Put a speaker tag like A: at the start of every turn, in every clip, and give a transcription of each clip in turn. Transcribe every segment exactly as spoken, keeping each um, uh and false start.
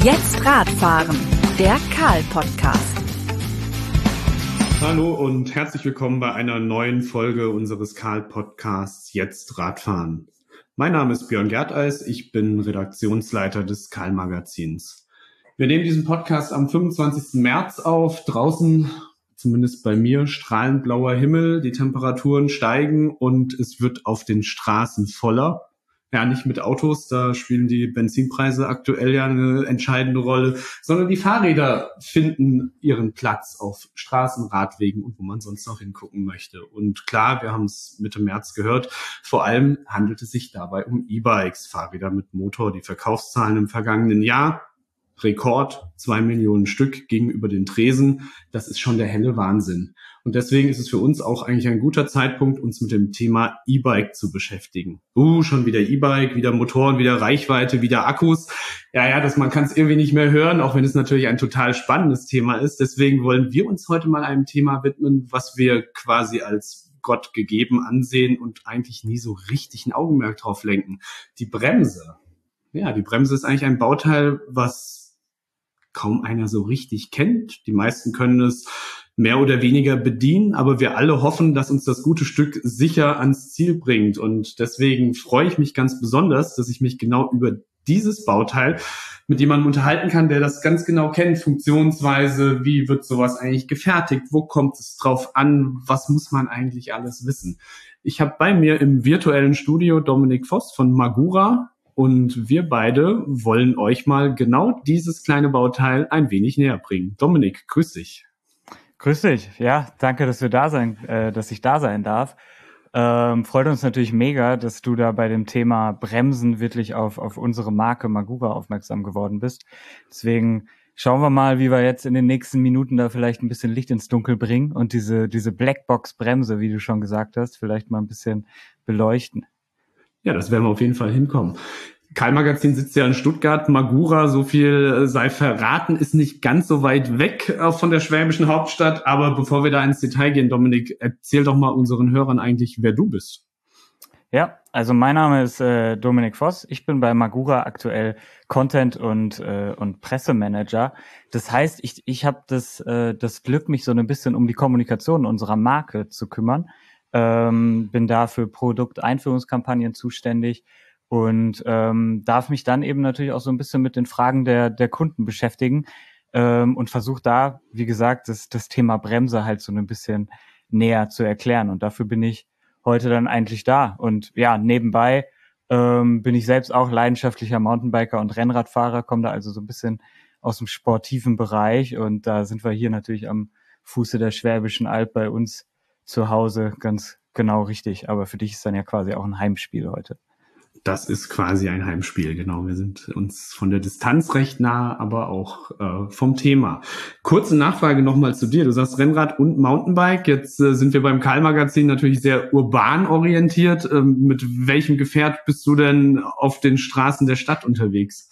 A: Jetzt Radfahren, der Karl-Podcast.
B: Hallo und herzlich willkommen bei einer neuen Folge unseres Karl-Podcasts Jetzt Radfahren. Mein Name ist Björn Gerteis, ich bin Redaktionsleiter des Karl-Magazins. Wir nehmen diesen Podcast am fünfundzwanzigsten März auf. Draußen, zumindest bei mir, strahlend blauer Himmel, die Temperaturen steigen und es wird auf den Straßen voller. Ja, nicht mit Autos, da spielen die Benzinpreise aktuell ja eine entscheidende Rolle, sondern die Fahrräder finden ihren Platz auf Straßen, Radwegen und wo man sonst noch hingucken möchte. Und klar, wir haben es Mitte März gehört, vor allem handelt es sich dabei um E-Bikes, Fahrräder mit Motor. Die Verkaufszahlen im vergangenen Jahr, Rekord, zwei Millionen Stück gegenüber den Tresen, das ist schon der helle Wahnsinn. Und deswegen ist es für uns auch eigentlich ein guter Zeitpunkt, uns mit dem Thema E-Bike zu beschäftigen. Uh, schon wieder E-Bike, wieder Motoren, wieder Reichweite, wieder Akkus. Ja, ja, das, man kann es irgendwie nicht mehr hören, auch wenn es natürlich ein total spannendes Thema ist. Deswegen wollen wir uns heute mal einem Thema widmen, was wir quasi als Gott gegeben ansehen und eigentlich nie so richtig ein Augenmerk drauf lenken. Die Bremse. Ja, die Bremse ist eigentlich ein Bauteil, was kaum einer so richtig kennt. Die meisten können es mehr oder weniger bedienen, aber wir alle hoffen, dass uns das gute Stück sicher ans Ziel bringt. Und deswegen freue ich mich ganz besonders, dass ich mich genau über dieses Bauteil mit jemandem unterhalten kann, der das ganz genau kennt, Funktionsweise, wie wird sowas eigentlich gefertigt, wo kommt es drauf an, was muss man eigentlich alles wissen. Ich habe bei mir im virtuellen Studio Dominik Voss von Magura. Und wir beide wollen euch mal genau dieses kleine Bauteil ein wenig näher bringen. Dominik, grüß dich.
C: Grüß dich. Ja, danke, dass wir da sein, äh, dass ich da sein darf. Ähm, freut uns natürlich mega, dass du da bei dem Thema Bremsen wirklich auf auf unsere Marke Magura aufmerksam geworden bist. Deswegen schauen wir mal, wie wir jetzt in den nächsten Minuten da vielleicht ein bisschen Licht ins Dunkel bringen und diese diese Blackbox-Bremse, wie du schon gesagt hast, vielleicht mal ein bisschen beleuchten.
B: Ja, das werden wir auf jeden Fall hinkommen. Karl-Magazin sitzt ja in Stuttgart. Magura, so viel sei verraten, ist nicht ganz so weit weg von der schwäbischen Hauptstadt. Aber bevor wir da ins Detail gehen, Dominik, erzähl doch mal unseren Hörern eigentlich, wer du bist.
C: Ja, also mein Name ist äh, Dominik Voss. Ich bin bei Magura aktuell Content- und äh, und Pressemanager. Das heißt, ich ich habe das äh, das Glück, mich so ein bisschen um die Kommunikation unserer Marke zu kümmern. Ähm, bin da für Produkteinführungskampagnen zuständig und ähm, darf mich dann eben natürlich auch so ein bisschen mit den Fragen der der Kunden beschäftigen ähm, und versuche da, wie gesagt, das das Thema Bremse halt so ein bisschen näher zu erklären. Und dafür bin ich heute dann eigentlich da. Und ja, nebenbei ähm, bin ich selbst auch leidenschaftlicher Mountainbiker und Rennradfahrer, komme da also so ein bisschen aus dem sportiven Bereich. Und da sind wir hier natürlich am Fuße der Schwäbischen Alb bei uns zu Hause ganz genau richtig. Aber für dich ist dann ja quasi auch ein Heimspiel heute.
B: Das ist quasi ein Heimspiel, genau. Wir sind uns von der Distanz recht nah, aber auch äh, vom Thema. Kurze Nachfrage nochmal zu dir. Du sagst Rennrad und Mountainbike. Jetzt äh, sind wir beim Karl-Magazin natürlich sehr urban orientiert. Ähm, mit welchem Gefährt bist du denn auf den Straßen der Stadt unterwegs?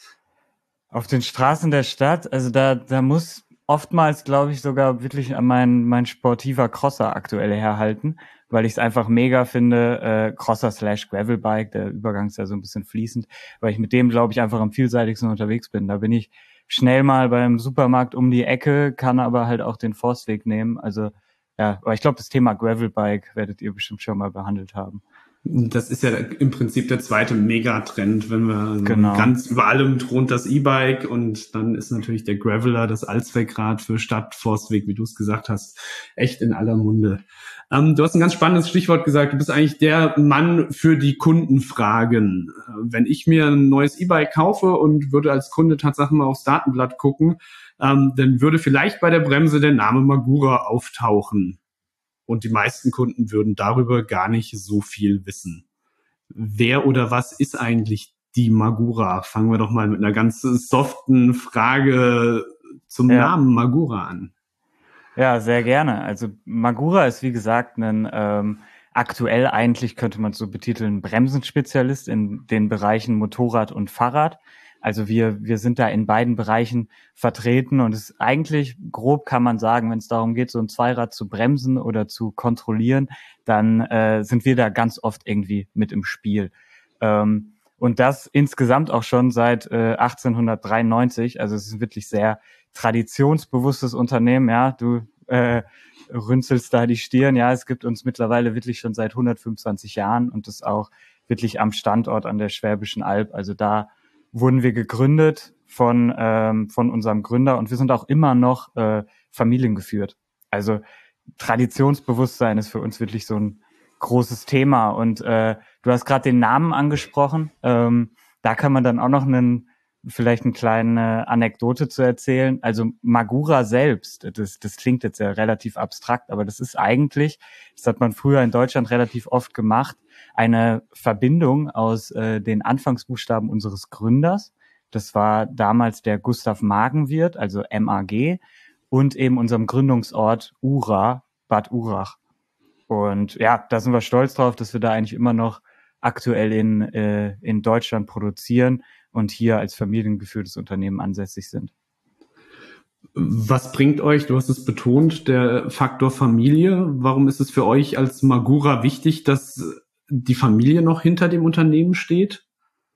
C: Auf den Straßen der Stadt, also da da muss oftmals, glaube ich, sogar wirklich an mein mein sportiver Crosser aktuell herhalten, weil ich es einfach mega finde, äh, Crosser slash Gravelbike, der Übergang ist ja so ein bisschen fließend, weil ich mit dem, glaube ich, einfach am vielseitigsten unterwegs bin. Da bin ich schnell mal beim Supermarkt um die Ecke, kann aber halt auch den Forstweg nehmen. Also ja, aber ich glaube, das Thema Gravelbike werdet ihr bestimmt schon mal behandelt haben.
B: Das ist ja im Prinzip der zweite Megatrend, wenn wir
C: Genau.
B: ganz über allem thront das E-Bike und dann ist natürlich der Graveler, das Allzweckrad für Stadt, Forstweg, wie du es gesagt hast, echt in aller Munde. Ähm, du hast ein ganz spannendes Stichwort gesagt, du bist eigentlich der Mann für die Kundenfragen. Äh, wenn ich mir ein neues E-Bike kaufe und würde als Kunde tatsächlich mal aufs Datenblatt gucken, ähm, dann würde vielleicht bei der Bremse der Name Magura auftauchen. Und die meisten Kunden würden darüber gar nicht so viel wissen. Wer oder was ist eigentlich die Magura? Fangen wir doch mal mit einer ganz soften Frage zum
C: Ja.
B: Namen Magura an.
C: Ja, sehr gerne. Also Magura ist, wie gesagt, ein ähm, aktuell eigentlich, könnte man es so betiteln, Bremsenspezialist in den Bereichen Motorrad und Fahrrad. Also wir wir sind da in beiden Bereichen vertreten und es ist eigentlich, grob kann man sagen, wenn es darum geht, so ein Zweirad zu bremsen oder zu kontrollieren, dann äh, sind wir da ganz oft irgendwie mit im Spiel. Ähm, Und das insgesamt auch schon seit äh, achtzehnhundertdreiundneunzig. Also es ist ein wirklich sehr traditionsbewusstes Unternehmen. Ja, du äh, rünzelst da die Stirn. Ja, es gibt uns mittlerweile wirklich schon seit hundertfünfundzwanzig Jahren und das auch wirklich am Standort an der Schwäbischen Alb. Also da wurden wir gegründet von ähm, von unserem Gründer und wir sind auch immer noch äh, familiengeführt. Also Traditionsbewusstsein ist für uns wirklich so ein großes Thema. Und äh, du hast gerade den Namen angesprochen. Ähm, da kann man dann auch noch einen vielleicht eine kleine Anekdote zu erzählen. Also Magura selbst, das, das klingt jetzt ja relativ abstrakt, aber das ist eigentlich, das hat man früher in Deutschland relativ oft gemacht, eine Verbindung aus äh, den Anfangsbuchstaben unseres Gründers. Das war damals der Gustav Magenwirt, also M A G, und eben unserem Gründungsort Ura, Bad Urach. Und ja, da sind wir stolz drauf, dass wir da eigentlich immer noch aktuell in, äh, in Deutschland produzieren und hier als familiengeführtes Unternehmen ansässig sind.
B: Was bringt euch, du hast es betont, der Faktor Familie? Warum ist es für euch als Magura wichtig, dass die Familie noch hinter dem Unternehmen steht?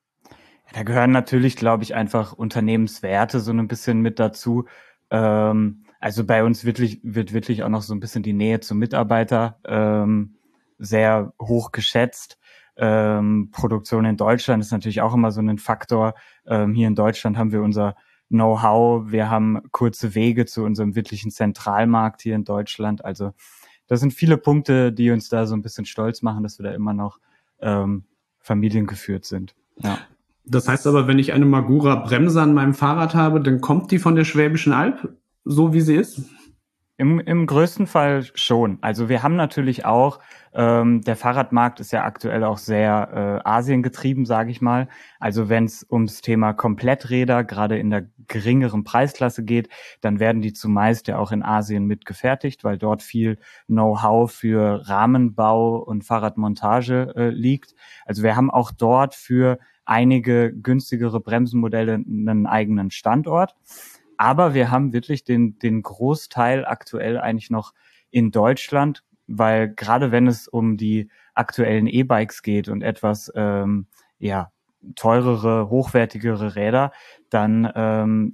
C: Da gehören natürlich, glaube ich, einfach Unternehmenswerte so ein bisschen mit dazu. Ähm, also bei uns wirklich, wird wirklich auch noch so ein bisschen die Nähe zum Mitarbeiter ähm, sehr hoch geschätzt. Ähm, Produktion in Deutschland ist natürlich auch immer so ein Faktor. Ähm, hier in Deutschland haben wir unser Know-how, wir haben kurze Wege zu unserem wirklichen Zentralmarkt hier in Deutschland. Also das sind viele Punkte, die uns da so ein bisschen stolz machen, dass wir da immer noch ähm, familiengeführt sind. Ja.
B: Das heißt aber, wenn ich eine Magura Bremse an meinem Fahrrad habe, dann kommt die von der Schwäbischen Alb, so wie sie ist?
C: Im, im größten Fall schon. Also wir haben natürlich auch, ähm, der Fahrradmarkt ist ja aktuell auch sehr äh, asiengetrieben, sage ich mal. Also wenn es ums Thema Kompletträder, gerade in der geringeren Preisklasse geht, dann werden die zumeist ja auch in Asien mitgefertigt, weil dort viel Know-how für Rahmenbau und Fahrradmontage äh, liegt. Also wir haben auch dort für einige günstigere Bremsenmodelle einen eigenen Standort. Aber wir haben wirklich den, den Großteil aktuell eigentlich noch in Deutschland, weil gerade wenn es um die aktuellen E-Bikes geht und etwas ähm, ja teurere, hochwertigere Räder, dann ähm,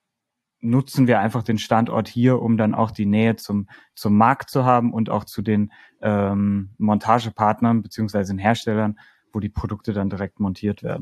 C: nutzen wir einfach den Standort hier, um dann auch die Nähe zum zum Markt zu haben und auch zu den ähm, Montagepartnern beziehungsweise den Herstellern, wo die Produkte dann direkt montiert werden.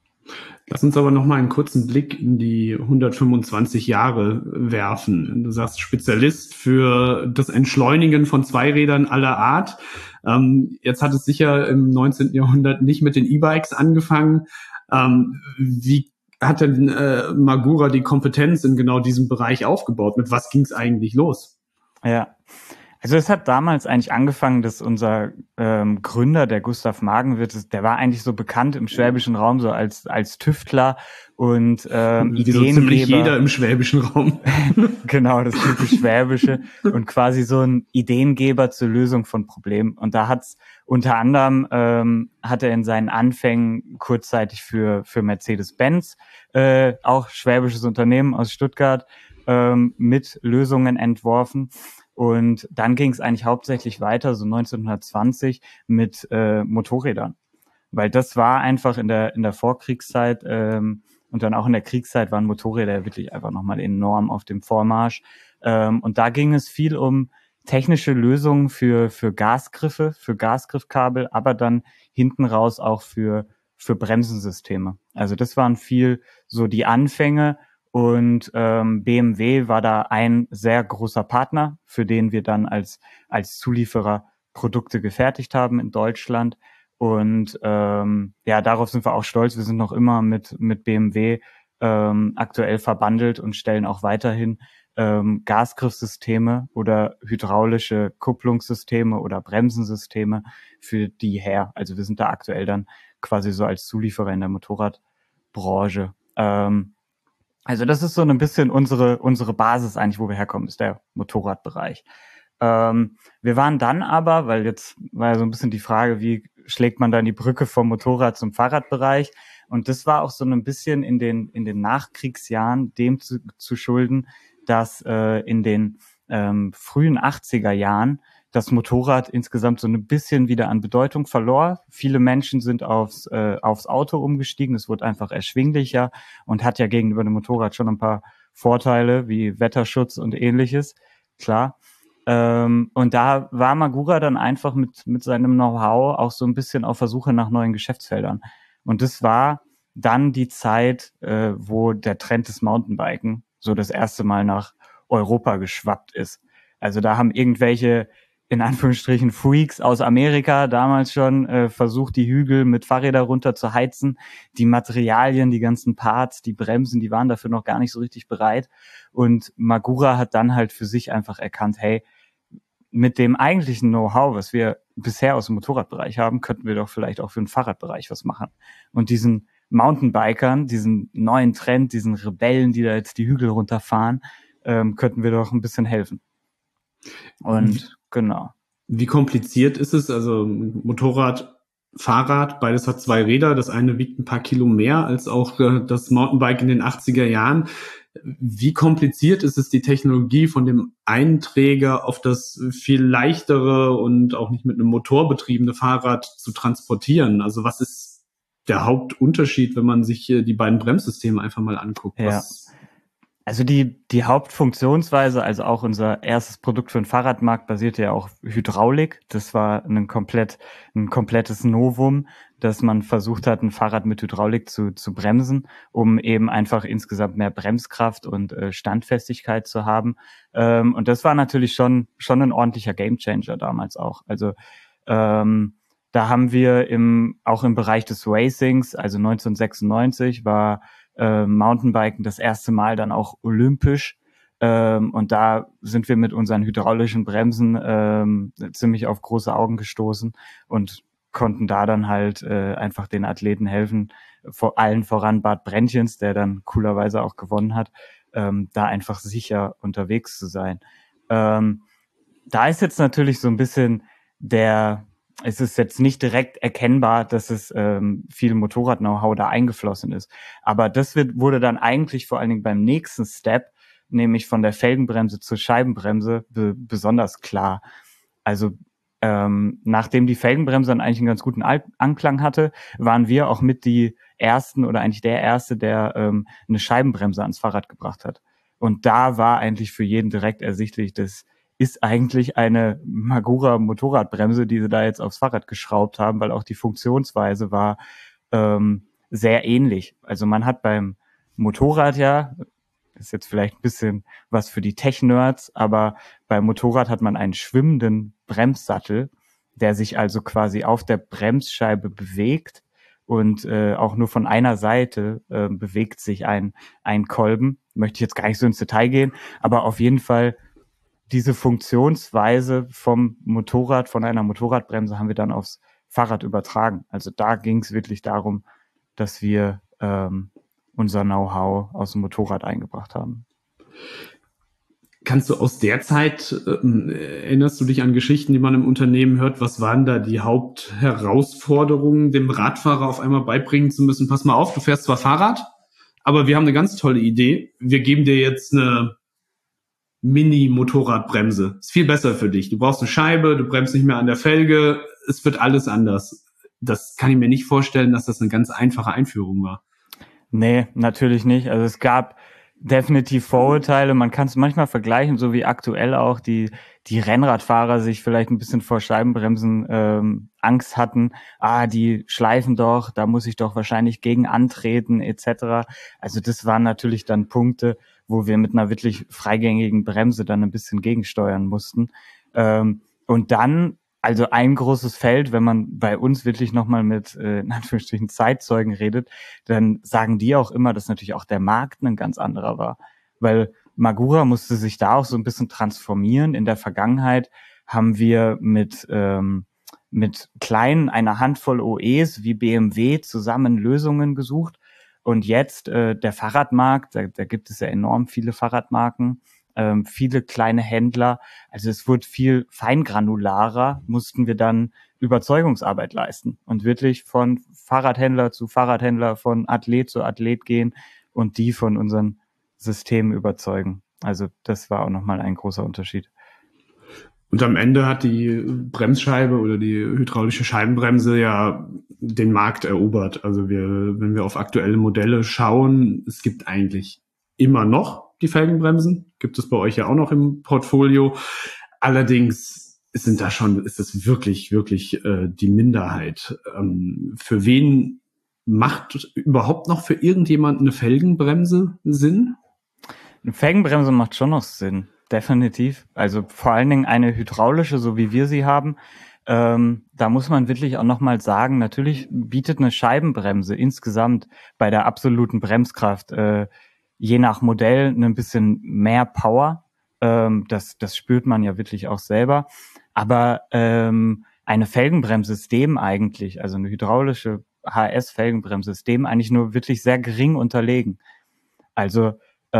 B: Lass uns aber noch mal einen kurzen Blick in die hundertfünfundzwanzig Jahre werfen. Du sagst Spezialist für das Entschleunigen von Zweirädern aller Art. Ähm, jetzt hat es sicher im neunzehnten Jahrhundert nicht mit den E-Bikes angefangen. Ähm, wie hat denn äh, Magura die Kompetenz in genau diesem Bereich aufgebaut? Mit was ging es eigentlich los?
C: Ja. Also es hat damals eigentlich angefangen, dass unser ähm, Gründer, der Gustav Magenwirt, der war eigentlich so bekannt im schwäbischen Raum so als als Tüftler und ähm,
B: Wie so ziemlich jeder im schwäbischen Raum.
C: Genau, das typisch Schwäbische und quasi so ein Ideengeber zur Lösung von Problemen. Und da hat's unter anderem ähm, hat er in seinen Anfängen kurzzeitig für für Mercedes-Benz, äh, auch schwäbisches Unternehmen aus Stuttgart, ähm, mit Lösungen entworfen. Und dann ging es eigentlich hauptsächlich weiter, so neunzehnhundertzwanzig, mit äh, Motorrädern. Weil das war einfach in der in der Vorkriegszeit ähm, und dann auch in der Kriegszeit waren Motorräder wirklich einfach nochmal enorm auf dem Vormarsch. Ähm, und da ging es viel um technische Lösungen für für Gasgriffe, für Gasgriffkabel, aber dann hinten raus auch für für Bremsensysteme. Also das waren viel so die Anfänge. Und ähm, B M W war da ein sehr großer Partner, für den wir dann als als Zulieferer Produkte gefertigt haben in Deutschland. Und ähm, ja, darauf sind wir auch stolz. Wir sind noch immer mit mit B M W ähm, aktuell verbandelt und stellen auch weiterhin ähm, Gasgriffsysteme oder hydraulische Kupplungssysteme oder Bremsensysteme für die her. Also wir sind da aktuell dann quasi so als Zulieferer in der Motorradbranche. Ähm, Also das ist so ein bisschen unsere unsere Basis eigentlich, wo wir herkommen, ist der Motorradbereich. Ähm, wir waren dann aber, weil jetzt war ja so ein bisschen die Frage, wie schlägt man dann die Brücke vom Motorrad zum Fahrradbereich? Und das war auch so ein bisschen in den in den Nachkriegsjahren dem zu, zu schulden, dass äh, in den ähm, frühen achtziger Jahren das Motorrad insgesamt so ein bisschen wieder an Bedeutung verlor. Viele Menschen sind aufs, äh, aufs Auto umgestiegen. Es wurde einfach erschwinglicher und hat ja gegenüber dem Motorrad schon ein paar Vorteile wie Wetterschutz und ähnliches. Klar. Ähm, und da war Magura dann einfach mit, mit seinem Know-how auch so ein bisschen auf der Suche nach neuen Geschäftsfeldern. Und das war dann die Zeit, äh, wo der Trend des Mountainbiken so das erste Mal nach Europa geschwappt ist. Also da haben irgendwelche, in Anführungsstrichen, Freaks aus Amerika damals schon äh, versucht, die Hügel mit Fahrrädern runter zu heizen. Die Materialien, die ganzen Parts, die Bremsen, die waren dafür noch gar nicht so richtig bereit. Und Magura hat dann halt für sich einfach erkannt, hey, mit dem eigentlichen Know-how, was wir bisher aus dem Motorradbereich haben, könnten wir doch vielleicht auch für den Fahrradbereich was machen. Und diesen Mountainbikern, diesen neuen Trend, diesen Rebellen, die da jetzt die Hügel runterfahren, ähm, könnten wir doch ein bisschen helfen. Und wie, genau.
B: Wie kompliziert ist es? Also Motorrad, Fahrrad, beides hat zwei Räder. Das eine wiegt ein paar Kilo mehr als auch äh, das Mountainbike in den achtziger Jahren. Wie kompliziert ist es, die Technologie von dem einen Träger auf das viel leichtere und auch nicht mit einem Motor betriebene Fahrrad zu transportieren? Also was ist der Hauptunterschied, wenn man sich die beiden Bremssysteme einfach mal anguckt?
C: Ja.
B: Was
C: Also die, die Hauptfunktionsweise, also auch unser erstes Produkt für den Fahrradmarkt basierte ja auch Hydraulik. Das war ein komplett, ein komplettes Novum, dass man versucht hat, ein Fahrrad mit Hydraulik zu, zu bremsen, um eben einfach insgesamt mehr Bremskraft und äh, Standfestigkeit zu haben. Ähm, und das war natürlich schon, schon ein ordentlicher Gamechanger damals auch. Also, ähm, da haben wir im, auch im Bereich des Racings, also neunzehnhundertsechsundneunzig war äh, Mountainbiken das erste Mal dann auch olympisch. Ähm, und da sind wir mit unseren hydraulischen Bremsen ähm, ziemlich auf große Augen gestoßen und konnten da dann halt äh, einfach den Athleten helfen, vor allen voran Bart Brentjens, der dann coolerweise auch gewonnen hat, ähm, da einfach sicher unterwegs zu sein. Ähm, da ist jetzt natürlich so ein bisschen der, es ist jetzt nicht direkt erkennbar, dass es ähm, viel Motorrad-Know-how da eingeflossen ist. Aber das wird, wurde dann eigentlich vor allen Dingen beim nächsten Step, nämlich von der Felgenbremse zur Scheibenbremse, be- besonders klar. Also ähm, nachdem die Felgenbremse dann eigentlich einen ganz guten Al- Anklang hatte, waren wir auch mit die Ersten oder eigentlich der Erste, der ähm, eine Scheibenbremse ans Fahrrad gebracht hat. Und da war eigentlich für jeden direkt ersichtlich, dass ist eigentlich eine Magura Motorradbremse, die sie da jetzt aufs Fahrrad geschraubt haben, weil auch die Funktionsweise war ähm, sehr ähnlich. Also man hat beim Motorrad ja, ist jetzt vielleicht ein bisschen was für die Tech-Nerds, aber beim Motorrad hat man einen schwimmenden Bremssattel, der sich also quasi auf der Bremsscheibe bewegt und äh, auch nur von einer Seite äh, bewegt sich ein, ein Kolben. Möchte ich jetzt gar nicht so ins Detail gehen, aber auf jeden Fall diese Funktionsweise vom Motorrad, von einer Motorradbremse haben wir dann aufs Fahrrad übertragen. Also da ging es wirklich darum, dass wir ähm, unser Know-how aus dem Motorrad eingebracht haben.
B: Kannst du aus der Zeit, äh, erinnerst du dich an Geschichten, die man im Unternehmen hört? Was waren da die Hauptherausforderungen, dem Radfahrer auf einmal beibringen zu müssen? Pass mal auf, du fährst zwar Fahrrad, aber wir haben eine ganz tolle Idee. Wir geben dir jetzt eine Mini-Motorradbremse. Ist viel besser für dich. Du brauchst eine Scheibe, du bremst nicht mehr an der Felge. Es wird alles anders. Das kann ich mir nicht vorstellen, dass das eine ganz einfache Einführung war.
C: Nee, natürlich nicht. Also es gab definitiv Vorurteile. Man kann es manchmal vergleichen, so wie aktuell auch die die Rennradfahrer sich vielleicht ein bisschen vor Scheibenbremsen ähm, Angst hatten. Ah, die schleifen doch, da muss ich doch wahrscheinlich gegen antreten et cetera. Also das waren natürlich dann Punkte, wo wir mit einer wirklich freigängigen Bremse dann ein bisschen gegensteuern mussten. Ähm, und dann, also ein großes Feld, wenn man bei uns wirklich nochmal mit, äh, in Anführungsstrichen, Zeitzeugen redet, dann sagen die auch immer, dass natürlich auch der Markt ein ganz anderer war. Weil Magura musste sich da auch so ein bisschen transformieren. In der Vergangenheit haben wir mit ähm, mit kleinen, einer Handvoll O Es wie B M W zusammen Lösungen gesucht. Und jetzt äh, der Fahrradmarkt, da, da gibt es ja enorm viele Fahrradmarken, ähm, viele kleine Händler. Also es wurde viel feingranularer, mussten wir dann Überzeugungsarbeit leisten und wirklich von Fahrradhändler zu Fahrradhändler, von Athlet zu Athlet gehen und die von unseren Systemen überzeugen. Also das war auch nochmal ein großer Unterschied.
B: Und am Ende hat die Bremsscheibe oder die hydraulische Scheibenbremse ja den Markt erobert. Also wir, wenn wir auf aktuelle Modelle schauen, es gibt eigentlich immer noch die Felgenbremsen. Gibt es bei euch ja auch noch im Portfolio. Allerdings sind da schon, ist das wirklich, wirklich äh, die Minderheit. Ähm, für wen macht überhaupt noch für irgendjemand eine Felgenbremse Sinn?
C: Eine Felgenbremse macht schon noch Sinn. Definitiv. Also vor allen Dingen eine hydraulische, so wie wir sie haben. Ähm, da muss man wirklich auch nochmal sagen, natürlich bietet eine Scheibenbremse insgesamt bei der absoluten Bremskraft äh, je nach Modell ein bisschen mehr Power. Ähm, das, das spürt man ja wirklich auch selber. Aber ähm, eine Felgenbremse ist dem eigentlich, also eine hydraulische H S-Felgenbremse ist dem eigentlich nur wirklich sehr gering unterlegen. Also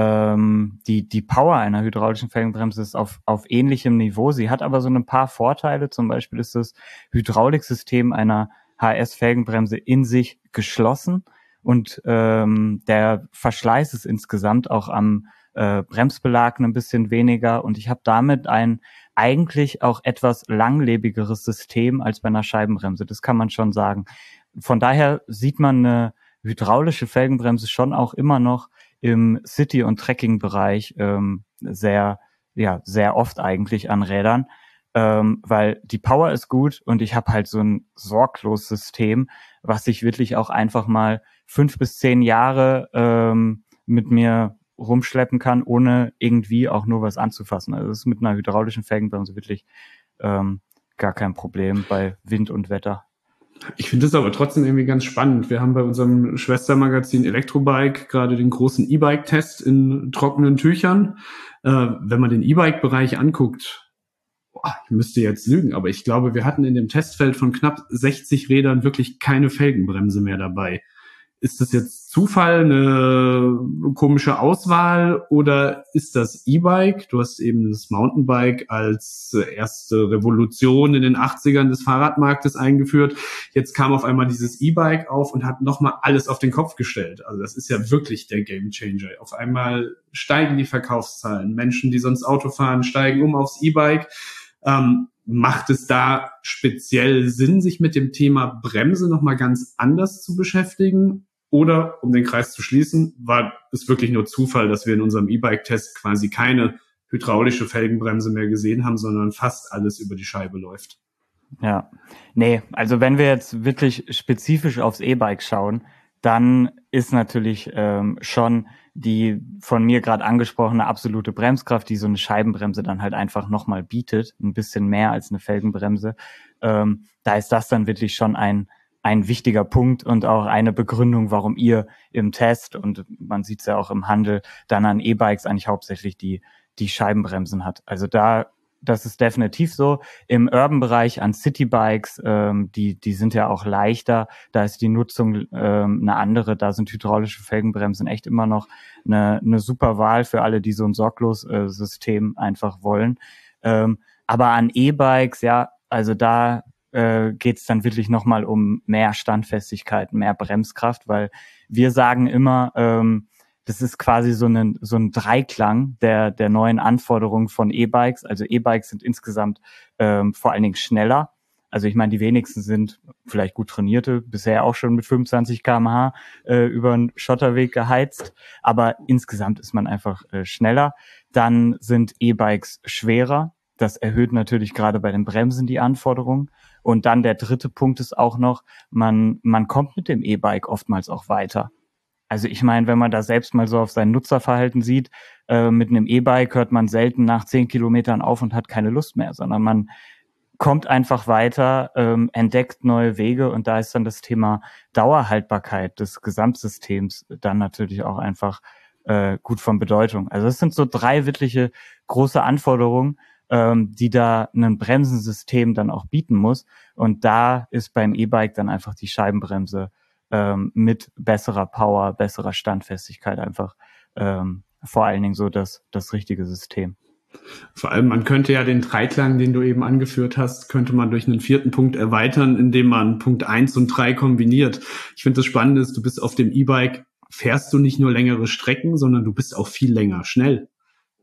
C: Ähm, die, die Power einer hydraulischen Felgenbremse ist auf, auf ähnlichem Niveau. Sie hat aber so ein paar Vorteile. Zum Beispiel ist das Hydrauliksystem einer H S-Felgenbremse in sich geschlossen und ähm, der Verschleiß ist insgesamt auch am äh, Bremsbelag ein bisschen weniger und ich habe damit ein eigentlich auch etwas langlebigeres System als bei einer Scheibenbremse. Das kann man schon sagen. Von daher sieht man eine hydraulische Felgenbremse schon auch immer noch im City- und Trekking-Bereich ähm, sehr, ja, sehr oft eigentlich an Rädern, ähm, weil die Power ist gut und ich habe halt so ein sorglos System, was ich wirklich auch einfach mal fünf bis zehn Jahre ähm, mit mir rumschleppen kann, ohne irgendwie auch nur was anzufassen. Also das ist mit einer hydraulischen Felgenbremse wirklich ähm, gar kein Problem bei Wind und Wetter.
B: Ich finde das aber trotzdem irgendwie ganz spannend. Wir haben bei unserem Schwestermagazin Elektrobike gerade den großen E-Bike-Test in trockenen Tüchern. Äh, wenn man den E-Bike-Bereich anguckt, boah, ich müsste jetzt lügen, aber ich glaube, wir hatten in dem Testfeld von knapp sechzig Rädern wirklich keine Felgenbremse mehr dabei. Ist das jetzt Zufall, eine komische Auswahl oder ist das E-Bike? Du hast eben das Mountainbike als erste Revolution in den achtzigern des Fahrradmarktes eingeführt. Jetzt kam auf einmal dieses E-Bike auf und hat nochmal alles auf den Kopf gestellt. Also das ist ja wirklich der Gamechanger. Auf einmal steigen die Verkaufszahlen. Menschen, die sonst Auto fahren, steigen um aufs E-Bike. Ähm, macht es da speziell Sinn, sich mit dem Thema Bremse nochmal ganz anders zu beschäftigen? Oder, um den Kreis zu schließen, war es wirklich nur Zufall, dass wir in unserem E-Bike-Test quasi keine hydraulische Felgenbremse mehr gesehen haben, sondern fast alles über die Scheibe läuft.
C: Ja, nee, also wenn wir jetzt wirklich spezifisch aufs E-Bike schauen, dann ist natürlich ähm, schon die von mir gerade angesprochene absolute Bremskraft, die so eine Scheibenbremse dann halt einfach nochmal bietet, ein bisschen mehr als eine Felgenbremse. Ähm, da ist das dann wirklich schon ein ein wichtiger Punkt und auch eine Begründung, warum ihr im Test, und man sieht es ja auch im Handel, dann an E-Bikes eigentlich hauptsächlich die die Scheibenbremsen hat. Also da, das ist definitiv so. Im Urban-Bereich an Citybikes, ähm, die die sind ja auch leichter, da ist die Nutzung ähm, eine andere, da sind hydraulische Felgenbremsen echt immer noch eine, eine super Wahl für alle, die so ein Sorglos-System einfach wollen. Ähm, aber an E-Bikes, ja, also da äh, geht es dann wirklich nochmal um mehr Standfestigkeit, mehr Bremskraft, weil wir sagen immer, ähm, das ist quasi so ein so ein Dreiklang der der neuen Anforderungen von E-Bikes. Also E-Bikes sind insgesamt ähm, vor allen Dingen schneller. Also ich meine, die wenigsten sind vielleicht gut trainierte, bisher auch schon mit fünfundzwanzig Kilometer pro Stunde äh, über einen Schotterweg geheizt, aber insgesamt ist man einfach äh, schneller. Dann sind E-Bikes schwerer. Das erhöht natürlich gerade bei den Bremsen die Anforderungen. Und dann der dritte Punkt ist auch noch, man man kommt mit dem E-Bike oftmals auch weiter. Also ich meine, wenn man da selbst mal so auf sein Nutzerverhalten sieht, äh, mit einem E-Bike hört man selten nach zehn Kilometern auf und hat keine Lust mehr, sondern man kommt einfach weiter, ähm, entdeckt neue Wege und da ist dann das Thema Dauerhaltbarkeit des Gesamtsystems dann natürlich auch einfach äh, gut von Bedeutung. Also es sind so drei wirkliche große Anforderungen, ähm, die da ein Bremsensystem dann auch bieten muss. Und da ist beim E-Bike dann einfach die Scheibenbremse ähm, mit besserer Power, besserer Standfestigkeit einfach ähm, vor allen Dingen so das, das richtige System.
B: Vor allem, man könnte ja den Dreiklang, den du eben angeführt hast, könnte man durch einen vierten Punkt erweitern, indem man Punkt eins und drei kombiniert. Ich finde das Spannende ist, du bist auf dem E-Bike, fährst du nicht nur längere Strecken, sondern du bist auch viel länger schnell.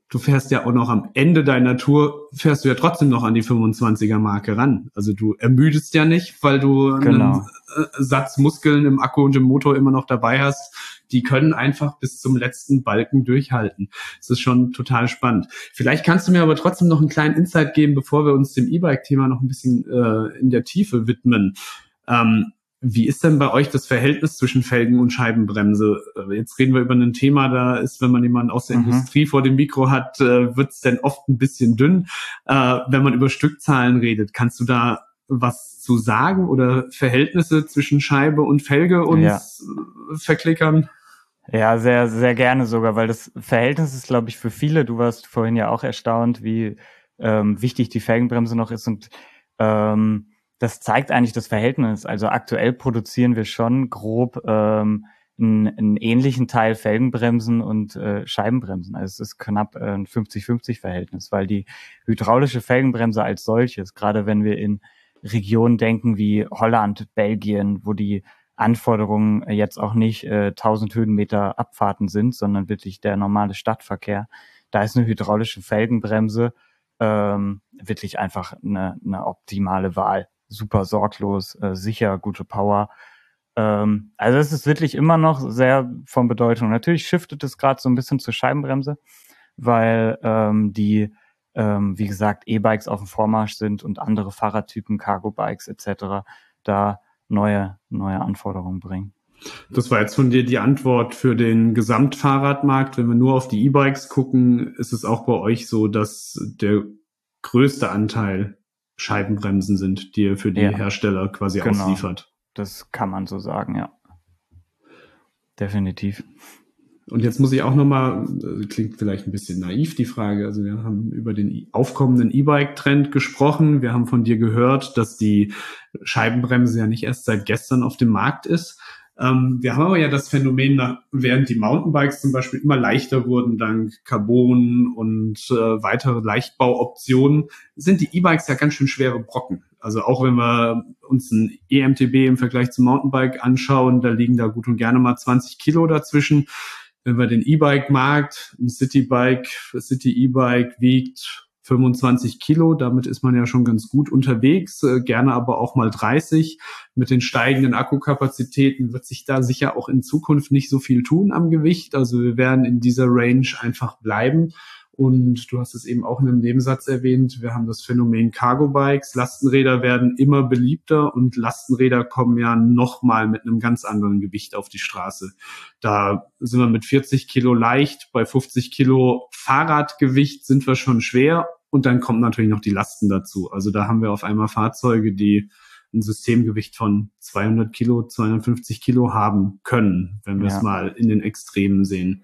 B: du fährst ja auch noch am Ende deiner Tour, fährst du ja trotzdem noch an die fünfundzwanziger Marke ran. Also du ermüdest ja nicht, weil du
C: Genau.
B: einen Satz Muskeln im Akku und im Motor immer noch dabei hast. Die können einfach bis zum letzten Balken durchhalten. Das ist schon total spannend. Vielleicht kannst du mir aber trotzdem noch einen kleinen Insight geben, bevor wir uns dem E-Bike-Thema noch ein bisschen äh, in der Tiefe widmen. Ähm, Wie ist denn bei euch das Verhältnis zwischen Felgen und Scheibenbremse? Jetzt reden wir über ein Thema, da ist, wenn man jemanden aus der mhm. Industrie vor dem Mikro hat, wird es dann oft ein bisschen dünn. Äh, wenn man über Stückzahlen redet, kannst du da was zu sagen oder Verhältnisse zwischen Scheibe und Felge uns ja. verklickern?
C: Ja, sehr, sehr gerne sogar, weil das Verhältnis ist, glaube ich, für viele, du warst vorhin ja auch erstaunt, wie ähm, wichtig die Felgenbremse noch ist und ähm, das zeigt eigentlich das Verhältnis. Also aktuell produzieren wir schon grob ähm, einen, einen ähnlichen Teil Felgenbremsen und äh, Scheibenbremsen. Also es ist knapp äh, ein fünfzig fünfzig Verhältnis, weil die hydraulische Felgenbremse als solches, gerade wenn wir in Regionen denken wie Holland, Belgien, wo die Anforderungen jetzt auch nicht äh, tausend Höhenmeter Abfahrten sind, sondern wirklich der normale Stadtverkehr, da ist eine hydraulische Felgenbremse ähm, wirklich einfach eine, eine optimale Wahl. Super sorglos, äh, sicher, gute Power. Ähm, also es ist wirklich immer noch sehr von Bedeutung. Natürlich shiftet es gerade so ein bisschen zur Scheibenbremse, weil ähm, die, ähm, wie gesagt, E-Bikes auf dem Vormarsch sind und andere Fahrradtypen, Cargo-Bikes et cetera da neue, neue Anforderungen bringen.
B: Das war jetzt von dir die Antwort für den Gesamtfahrradmarkt. Wenn wir nur auf die E-Bikes gucken, ist es auch bei euch so, dass der größte Anteil Scheibenbremsen sind, die ihr für die ja, Hersteller quasi genau. ausliefert.
C: Das kann man so sagen, ja. Definitiv.
B: Und jetzt muss ich auch nochmal, klingt vielleicht ein bisschen naiv, die Frage, also wir haben über den aufkommenden E-Bike-Trend gesprochen. Wir haben von dir gehört, dass die Scheibenbremse ja nicht erst seit gestern auf dem Markt ist. Ähm, wir haben aber ja das Phänomen, während die Mountainbikes zum Beispiel immer leichter wurden, dank Carbon und äh, weitere Leichtbauoptionen, sind die E-Bikes ja ganz schön schwere Brocken. Also auch wenn wir uns ein E M T B im Vergleich zum Mountainbike anschauen, da liegen da gut und gerne mal zwanzig Kilo dazwischen. Wenn wir den E-Bike-Markt, ein City-Bike, City-E-Bike wiegt fünfundzwanzig Kilo, damit ist man ja schon ganz gut unterwegs, äh, gerne aber auch mal dreißig. Mit den steigenden Akkukapazitäten wird sich da sicher auch in Zukunft nicht so viel tun am Gewicht. Also wir werden in dieser Range einfach bleiben. Und du hast es eben auch in einem Nebensatz erwähnt, wir haben das Phänomen Cargo-Bikes. Lastenräder werden immer beliebter und Lastenräder kommen ja nochmal mit einem ganz anderen Gewicht auf die Straße. Da sind wir mit vierzig Kilo leicht, bei fünfzig Kilo Fahrradgewicht sind wir schon schwer und dann kommt natürlich noch die Lasten dazu. Also da haben wir auf einmal Fahrzeuge, die ein Systemgewicht von zweihundert Kilo, zweihundertfünfzig Kilo haben können, wenn wir ja. es mal in den Extremen sehen.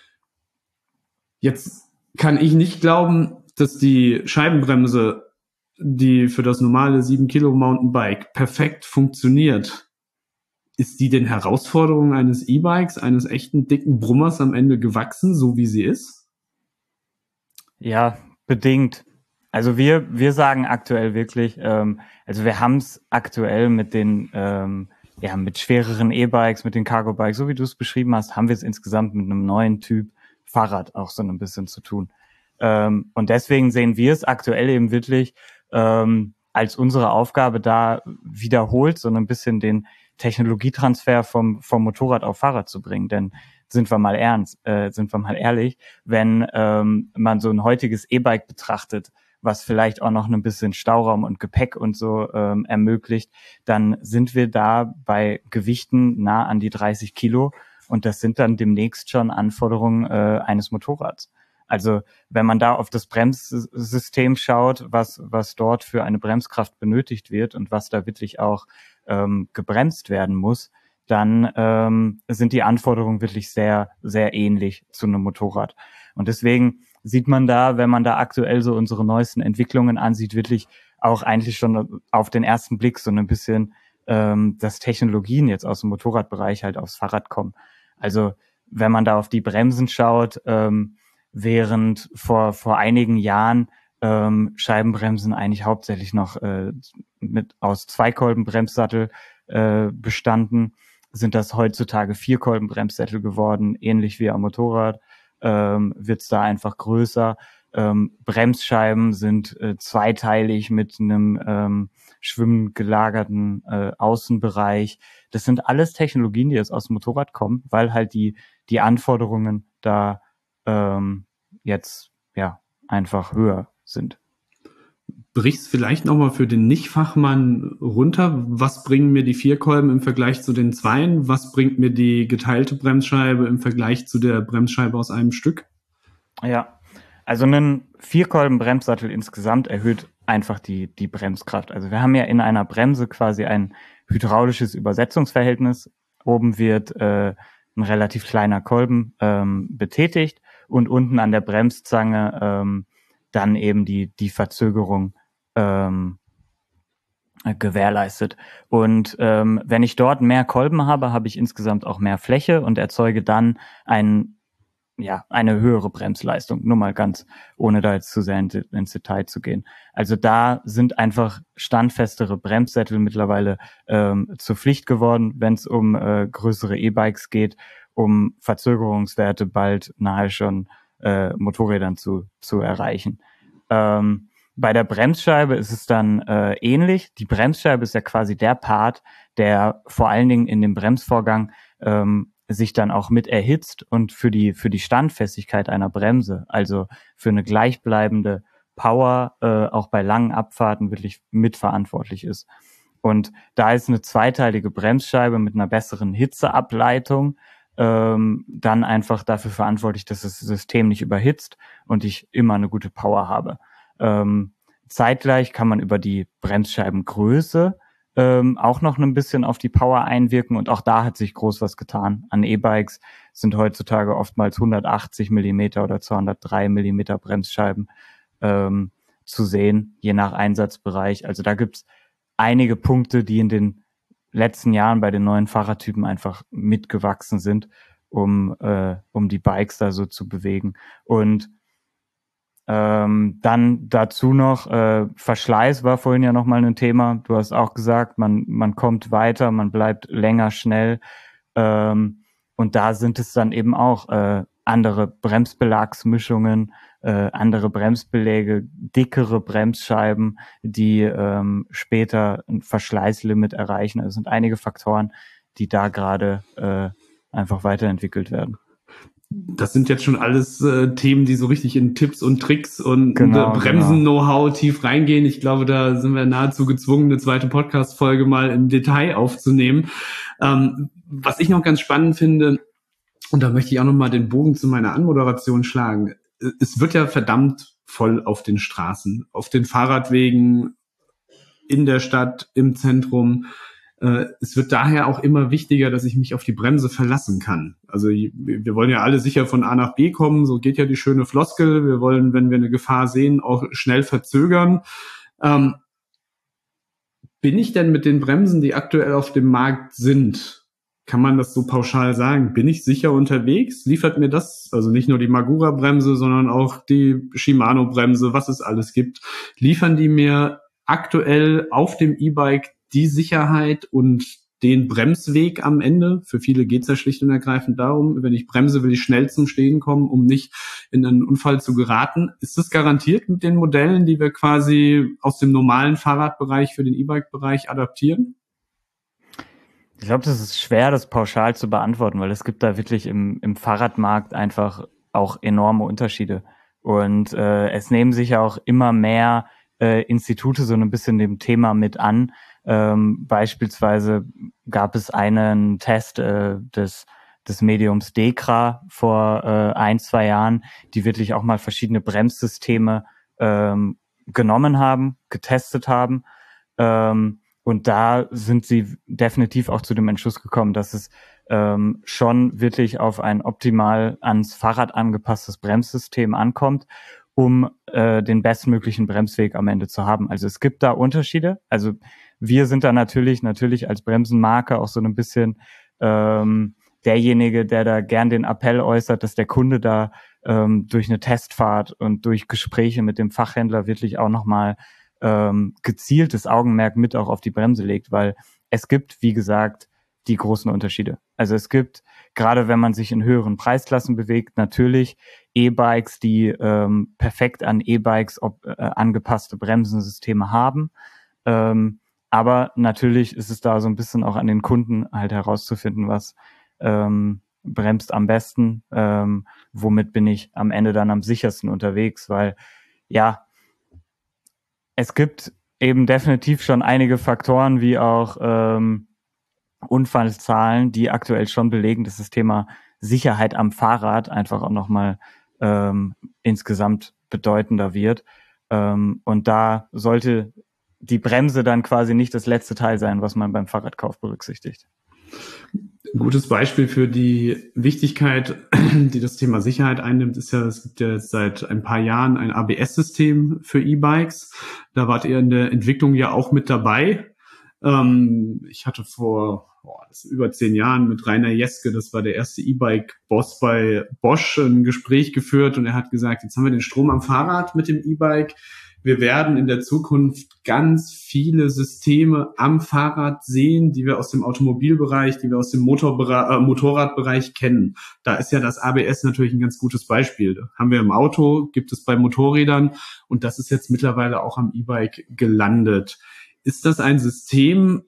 B: Jetzt kann ich nicht glauben, dass die Scheibenbremse, die für das normale sieben Kilo Mountainbike perfekt funktioniert. Ist die den Herausforderungen eines E-Bikes, eines echten dicken Brummers am Ende gewachsen, so wie sie ist?
C: Ja, bedingt. Also wir wir sagen aktuell wirklich, ähm, also wir haben es aktuell mit den ähm, ja mit schwereren E-Bikes, mit den Cargo-Bikes, so wie du es beschrieben hast, haben wir es insgesamt mit einem neuen Typ Fahrrad auch so ein bisschen zu tun. Ähm, und deswegen sehen wir es aktuell eben wirklich ähm, als unsere Aufgabe da wiederholt, so ein bisschen den Technologietransfer vom vom Motorrad auf Fahrrad zu bringen. Denn sind wir mal ernst, äh, sind wir mal ehrlich, wenn ähm, man so ein heutiges E-Bike betrachtet, was vielleicht auch noch ein bisschen Stauraum und Gepäck und so ähm, ermöglicht, dann sind wir da bei Gewichten nah an die dreißig Kilo. Und das sind dann demnächst schon Anforderungen äh, eines Motorrads. Also wenn man da auf das Bremssystem schaut, was was dort für eine Bremskraft benötigt wird und was da wirklich auch ähm, gebremst werden muss, dann ähm, sind die Anforderungen wirklich sehr, sehr ähnlich zu einem Motorrad. Und deswegen sieht man da, wenn man da aktuell so unsere neuesten Entwicklungen ansieht, wirklich auch eigentlich schon auf den ersten Blick so ein bisschen, ähm, dass Technologien jetzt aus dem Motorradbereich halt aufs Fahrrad kommen. Also wenn man da auf die Bremsen schaut, ähm, während vor vor einigen Jahren ähm, Scheibenbremsen eigentlich hauptsächlich noch äh, mit aus Zweikolbenbremssattel äh, bestanden, sind das heutzutage Vierkolbenbremssättel geworden, ähnlich wie am Motorrad. ähm, wird es da einfach größer. Ähm, Bremsscheiben sind äh, zweiteilig mit einem ähm, schwimmend gelagerten äh, Außenbereich. Das sind alles Technologien, die jetzt aus dem Motorrad kommen, weil halt die die Anforderungen da ähm, jetzt ja einfach höher sind.
B: Brich's vielleicht nochmal für den Nicht-Fachmann runter. Was bringen mir die Vierkolben im Vergleich zu den Zweien? Was bringt mir die geteilte Bremsscheibe im Vergleich zu der Bremsscheibe aus einem Stück?
C: Ja, also ein Vierkolben-Bremssattel insgesamt erhöht einfach die, die Bremskraft. Also wir haben ja in einer Bremse quasi ein hydraulisches Übersetzungsverhältnis. Oben wird äh, ein relativ kleiner Kolben ähm, betätigt und unten an der Bremszange ähm, dann eben die, die Verzögerung ähm, gewährleistet. Und ähm, wenn ich dort mehr Kolben habe, habe ich insgesamt auch mehr Fläche und erzeuge dann ein ja, eine höhere Bremsleistung, nur mal ganz, ohne da jetzt zu sehr ins Detail zu gehen. Also da sind einfach standfestere Bremssättel mittlerweile ähm, zur Pflicht geworden, wenn es um äh, größere E-Bikes geht, um Verzögerungswerte bald nahe schon äh, Motorrädern zu, zu erreichen. Ähm, bei der Bremsscheibe ist es dann äh, ähnlich. Die Bremsscheibe ist ja quasi der Part, der vor allen Dingen in dem Bremsvorgang ähm, sich dann auch mit erhitzt und für die für die Standfestigkeit einer Bremse, also für eine gleichbleibende Power äh, auch bei langen Abfahrten wirklich mitverantwortlich ist. Und da ist eine zweiteilige Bremsscheibe mit einer besseren Hitzeableitung ähm, dann einfach dafür verantwortlich, dass das System nicht überhitzt und ich immer eine gute Power habe. Ähm, zeitgleich kann man über die Bremsscheibengröße Ähm, auch noch ein bisschen auf die Power einwirken und auch da hat sich groß was getan. An E-Bikes sind heutzutage oftmals hundertachtzig Millimeter oder zweihundertdrei Millimeter Bremsscheiben ähm, zu sehen, je nach Einsatzbereich. Also da gibt's einige Punkte, die in den letzten Jahren bei den neuen Fahrradtypen einfach mitgewachsen sind, um äh, um die Bikes da so zu bewegen. Und Ähm, dann dazu noch, äh, Verschleiß war vorhin ja nochmal ein Thema. Du hast auch gesagt, man, man kommt weiter, man bleibt länger schnell. Ähm, und da sind es dann eben auch äh, andere Bremsbelagsmischungen, äh, andere Bremsbeläge, dickere Bremsscheiben, die ähm, später ein Verschleißlimit erreichen. Also es sind einige Faktoren, die da gerade äh, einfach weiterentwickelt werden.
B: Das sind jetzt schon alles äh, Themen, die so richtig in Tipps und Tricks und
C: genau,
B: äh, Bremsen-Know-how genau. tief reingehen. Ich glaube, da sind wir nahezu gezwungen, eine zweite Podcast-Folge mal im Detail aufzunehmen. Ähm, was ich noch ganz spannend finde, und da möchte ich auch noch mal den Bogen zu meiner Anmoderation schlagen, es wird ja verdammt voll auf den Straßen, auf den Fahrradwegen, in der Stadt, im Zentrum. Es wird daher auch immer wichtiger, dass ich mich auf die Bremse verlassen kann. Also wir wollen ja alle sicher von A nach B kommen, so geht ja die schöne Floskel. Wir wollen, wenn wir eine Gefahr sehen, auch schnell verzögern. Ähm, bin ich denn mit den Bremsen, die aktuell auf dem Markt sind, kann man das so pauschal sagen, bin ich sicher unterwegs? Liefert mir das, also nicht nur die Magura-Bremse, sondern auch die Shimano-Bremse, was es alles gibt, liefern die mir aktuell auf dem E-Bike die Sicherheit und den Bremsweg am Ende? Für viele geht es ja schlicht und ergreifend darum, wenn ich bremse, will ich schnell zum Stehen kommen, um nicht in einen Unfall zu geraten. Ist das garantiert mit den Modellen, die wir quasi aus dem normalen Fahrradbereich für den E-Bike-Bereich adaptieren?
C: Ich glaube, das ist schwer, das pauschal zu beantworten, weil es gibt da wirklich im, im Fahrradmarkt einfach auch enorme Unterschiede. Und äh, es nehmen sich ja auch immer mehr äh, Institute so ein bisschen dem Thema mit an. Ähm, beispielsweise gab es einen Test äh, des, des Mediums Dekra vor äh, ein, zwei Jahren, die wirklich auch mal verschiedene Bremssysteme ähm, genommen haben, getestet haben. Ähm, und da sind sie definitiv auch zu dem Entschluss gekommen, dass es ähm, schon wirklich auf ein optimal ans Fahrrad angepasstes Bremssystem ankommt, um äh, den bestmöglichen Bremsweg am Ende zu haben. Also es gibt da Unterschiede. Also wir sind da natürlich, natürlich als Bremsenmarke auch so ein bisschen ähm, derjenige, der da gern den Appell äußert, dass der Kunde da ähm, durch eine Testfahrt und durch Gespräche mit dem Fachhändler wirklich auch nochmal ähm, gezieltes Augenmerk mit auch auf die Bremse legt, weil es gibt, wie gesagt, die großen Unterschiede. Also es gibt gerade wenn man sich in höheren Preisklassen bewegt, natürlich E-Bikes, die ähm, perfekt an E-Bikes ob, äh, angepasste Bremsensysteme haben. Ähm, aber natürlich ist es da so ein bisschen auch an den Kunden halt herauszufinden, was ähm, bremst am besten, ähm, womit bin ich am Ende dann am sichersten unterwegs, weil ja, es gibt eben definitiv schon einige Faktoren wie auch ähm, Unfallzahlen, die aktuell schon belegen, dass das Thema Sicherheit am Fahrrad einfach auch nochmal ähm, insgesamt bedeutender wird. Ähm, und da sollte die Bremse dann quasi nicht das letzte Teil sein, was man beim Fahrradkauf berücksichtigt.
B: Ein gutes Beispiel für die Wichtigkeit, die das Thema Sicherheit einnimmt, ist ja, es gibt ja seit ein paar Jahren ein A B S-System für E-Bikes. Da wart ihr in der Entwicklung ja auch mit dabei. Ähm, ich hatte vor boah, das ist über zehn Jahren mit Rainer Jeske, das war der erste E-Bike-Boss bei Bosch, ein Gespräch geführt und er hat gesagt, jetzt haben wir den Strom am Fahrrad mit dem E-Bike. Wir werden in der Zukunft ganz viele Systeme am Fahrrad sehen, die wir aus dem Automobilbereich, die wir aus dem Motorbere- äh, Motorradbereich kennen. Da ist ja das A B S natürlich ein ganz gutes Beispiel. Das haben wir im Auto, gibt es bei Motorrädern und das ist jetzt mittlerweile auch am E-Bike gelandet. Ist das ein System,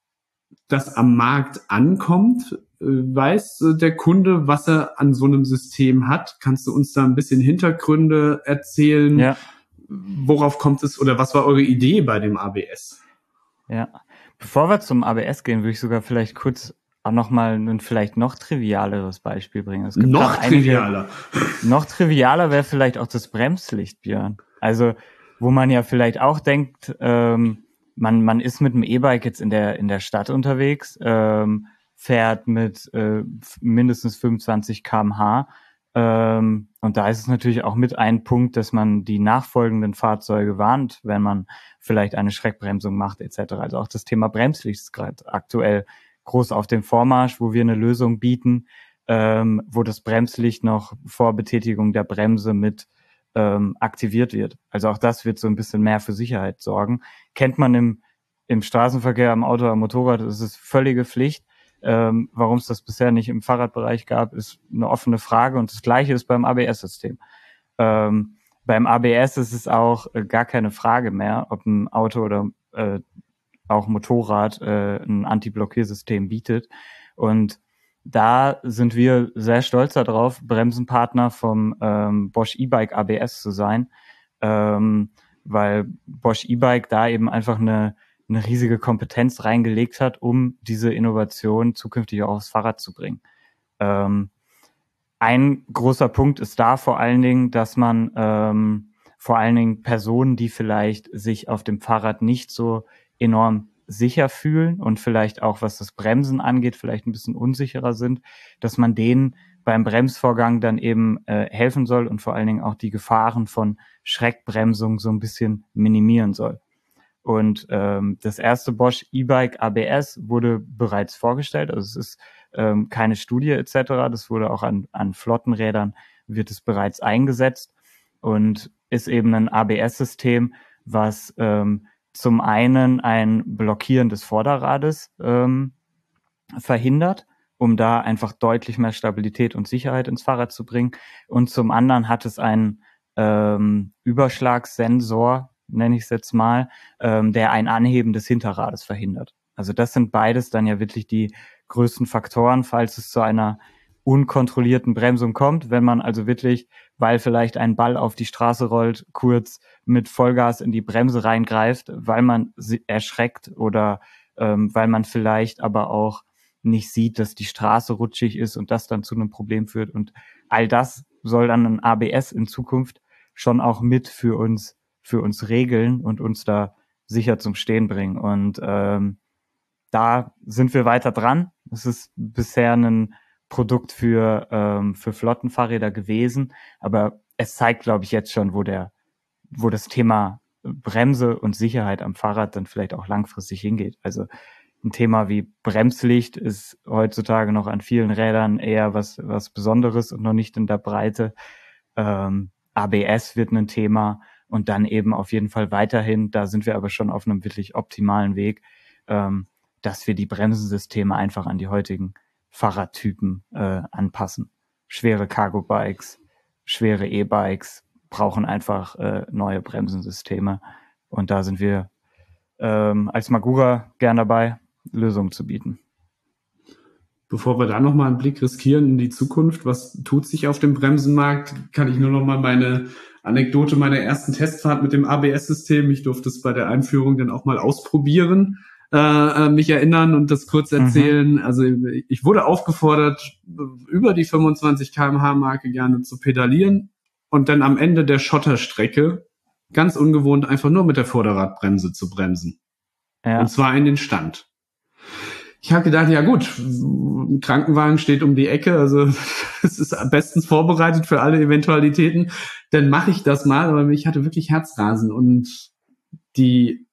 B: das am Markt ankommt? Weiß der Kunde, was er an so einem System hat? Kannst du uns da ein bisschen Hintergründe erzählen?
C: Ja.
B: Worauf kommt es oder was war eure Idee bei dem A B S?
C: Ja, bevor wir zum A B S gehen, würde ich sogar vielleicht kurz auch nochmal ein vielleicht noch trivialeres Beispiel bringen. Es gibt
B: noch trivialer?
C: Einige, noch trivialer wäre vielleicht auch das Bremslicht, Björn. Also, wo man ja vielleicht auch denkt, ähm, man man ist mit dem E-Bike jetzt in der in der Stadt unterwegs, ähm, fährt mit äh, mindestens fünfundzwanzig Kilometer pro Stunde. Ähm, und da ist es natürlich auch mit ein Punkt, dass man die nachfolgenden Fahrzeuge warnt, wenn man vielleicht eine Schreckbremsung macht et cetera. Also auch das Thema Bremslicht ist gerade aktuell groß auf dem Vormarsch, wo wir eine Lösung bieten, ähm, wo das Bremslicht noch vor Betätigung der Bremse mit ähm, aktiviert wird. Also auch das wird so ein bisschen mehr für Sicherheit sorgen. Kennt man im, im Straßenverkehr, am Auto, am Motorrad, das ist völlige Pflicht. Ähm, warum es das bisher nicht im Fahrradbereich gab, ist eine offene Frage. Und das Gleiche ist beim A B S-System. Ähm, beim A B S ist es auch äh, gar keine Frage mehr, ob ein Auto oder äh, auch Motorrad äh, ein Anti-Blockiersystem bietet. Und da sind wir sehr stolz darauf, Bremsenpartner vom ähm, Bosch E-Bike A B S zu sein, ähm, weil Bosch E-Bike da eben einfach eine eine riesige Kompetenz reingelegt hat, um diese Innovation zukünftig auch aufs Fahrrad zu bringen. Ähm, ein großer Punkt ist da vor allen Dingen, dass man ähm, vor allen Dingen Personen, die vielleicht sich auf dem Fahrrad nicht so enorm sicher fühlen und vielleicht auch, was das Bremsen angeht, vielleicht ein bisschen unsicherer sind, dass man denen beim Bremsvorgang dann eben äh, helfen soll und vor allen Dingen auch die Gefahren von Schreckbremsung so ein bisschen minimieren soll. Und ähm, das erste Bosch E-Bike A B S wurde bereits vorgestellt. Also es ist ähm, keine Studie et cetera. Das wurde auch an, an Flottenrädern, wird es bereits eingesetzt und ist eben ein A B S-System, was ähm, zum einen ein Blockieren des Vorderrades ähm, verhindert, um da einfach deutlich mehr Stabilität und Sicherheit ins Fahrrad zu bringen. Und zum anderen hat es einen ähm, Überschlagssensor, nenne ich es jetzt mal, ähm, der ein Anheben des Hinterrades verhindert. Also das sind beides dann ja wirklich die größten Faktoren, falls es zu einer unkontrollierten Bremsung kommt, wenn man also wirklich, weil vielleicht ein Ball auf die Straße rollt, kurz mit Vollgas in die Bremse reingreift, weil man erschreckt oder ähm, weil man vielleicht aber auch nicht sieht, dass die Straße rutschig ist und das dann zu einem Problem führt. Und all das soll dann ein A B S in Zukunft schon auch mit für uns für uns regeln und uns da sicher zum Stehen bringen. Und ähm, da sind wir weiter dran. Es ist bisher ein Produkt für ähm, für Flottenfahrräder gewesen, aber es zeigt, glaube ich, jetzt schon, wo der wo das Thema Bremse und Sicherheit am Fahrrad dann vielleicht auch langfristig hingeht. Also ein Thema wie Bremslicht ist heutzutage noch an vielen Rädern eher was was Besonderes und noch nicht in der Breite. Ähm, A B S wird ein Thema. Und dann eben auf jeden Fall weiterhin, da sind wir aber schon auf einem wirklich optimalen Weg, ähm, dass wir die Bremsensysteme einfach an die heutigen Fahrradtypen äh, anpassen. Schwere Cargo-Bikes, schwere E-Bikes brauchen einfach äh, neue Bremsensysteme. Und da sind wir ähm, als Magura gern dabei, Lösungen zu bieten.
B: Bevor wir da nochmal einen Blick riskieren in die Zukunft, was tut sich auf dem Bremsenmarkt, kann ich nur nochmal meine Anekdote meiner ersten Testfahrt mit dem A B S-System, ich durfte es bei der Einführung dann auch mal ausprobieren, äh, mich erinnern und das kurz erzählen. Mhm. Also ich wurde aufgefordert, über die fünfundzwanzig Kilometer pro Stunde Marke gerne zu pedalieren und dann am Ende der Schotterstrecke ganz ungewohnt einfach nur mit der Vorderradbremse zu bremsen. Ja. Und zwar in den Stand. Ich habe gedacht, ja gut, ein Krankenwagen steht um die Ecke, also es ist bestens vorbereitet für alle Eventualitäten, dann mache ich das mal, aber ich hatte wirklich Herzrasen und die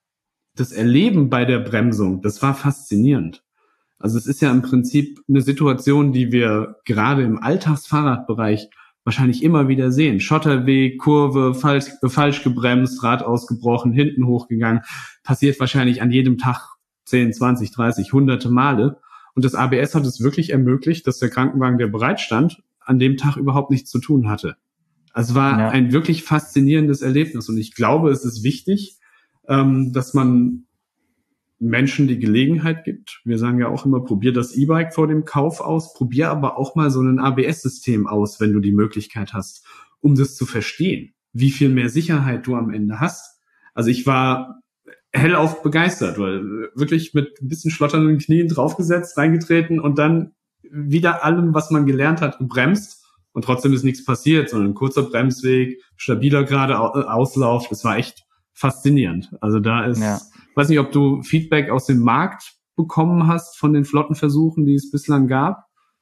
B: das Erleben bei der Bremsung, das war faszinierend. Also es ist ja im Prinzip eine Situation, die wir gerade im Alltagsfahrradbereich wahrscheinlich immer wieder sehen. Schotterweg, Kurve, falsch, falsch gebremst, Rad ausgebrochen, hinten hochgegangen, passiert wahrscheinlich an jedem Tag zehn, zwanzig, dreißig, hunderte Male. Und das A B S hat es wirklich ermöglicht, dass der Krankenwagen, der bereit stand, an dem Tag überhaupt nichts zu tun hatte. Also war ja. ein wirklich faszinierendes Erlebnis. Und ich glaube, es ist wichtig, ähm, dass man Menschen die Gelegenheit gibt. Wir sagen ja auch immer, probier das E-Bike vor dem Kauf aus, probier aber auch mal so ein A B S-System aus, wenn du die Möglichkeit hast, um das zu verstehen, wie viel mehr Sicherheit du am Ende hast. Also ich war hellauf begeistert, weil wirklich mit ein bisschen schlotternden Knien draufgesetzt, reingetreten und dann wieder allem, was man gelernt hat, gebremst und trotzdem ist nichts passiert, sondern ein kurzer Bremsweg, stabiler gerade Auslauf. Das war echt faszinierend. Also da ist, ja. weiß nicht, ob du Feedback aus dem Markt bekommen hast von den Flottenversuchen, die es bislang gab.